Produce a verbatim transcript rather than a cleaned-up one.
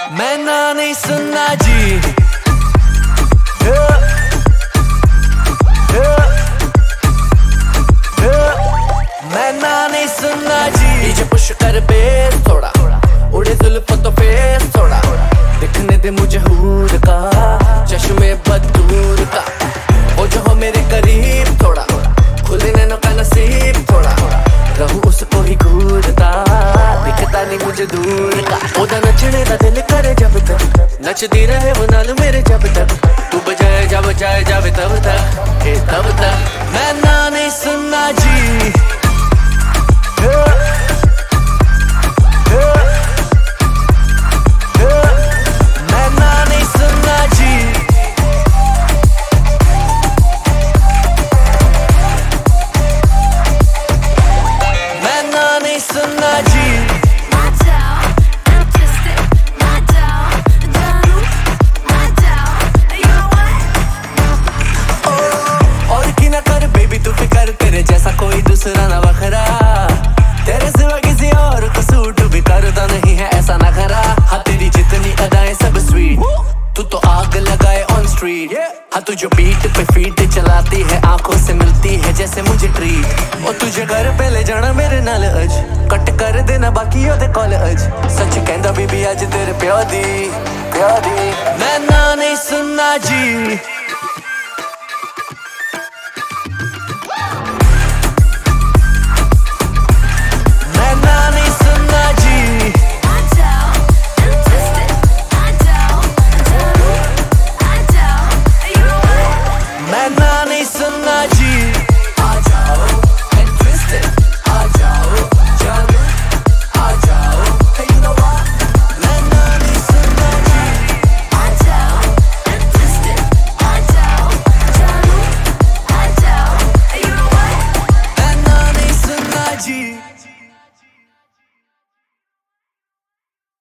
मैं ना नहीं सुनना जी। मैं ना नहीं सुनना जी। डीजे पुश कर बेस थोड़ा, उड़े जुल्फ तो फेस थोड़ा, दिखने दे मुझे हूर का चश्मे बदूर का। वो जो हो मेरे करीब थोड़ा, खुले नैनों का नसीब थोड़ा, रहूं उसको ही घूरता, दिखता नहीं मुझे दूर का। ओदा नचने दा दिल करे जब तक, नचदी रहे वो नाल मेरे जब तक, तू बजाए जा बजाए जावे तब तक, ए तब तक। मैं ना नहीं सुनना जी। मैं ना नहीं सुनना जी। मैं ना नहीं सुनना जी। तेरे जैसा कोई दूसरा ना बखरा, तेरे सिवा किसी और को सूट भी करता नहीं है ऐसा नखरा। हाँ तेरी जितनी अदाएं सब स्वीट, तू तो आग लगाए ऑन स्ट्रीट। हाँ तू जो बीट पे फीट चलाती है, आंखों से मिलती है जैसे मुझे ट्रीट। और तुझे घर पे ले जाना मेरे नाल अज, कट कर देना बाकी ओदे कॉल अज। सच कहंदा बीबी अज तेरे प्यार दी प्यार दी। मैं ना नहीं सुनना जी।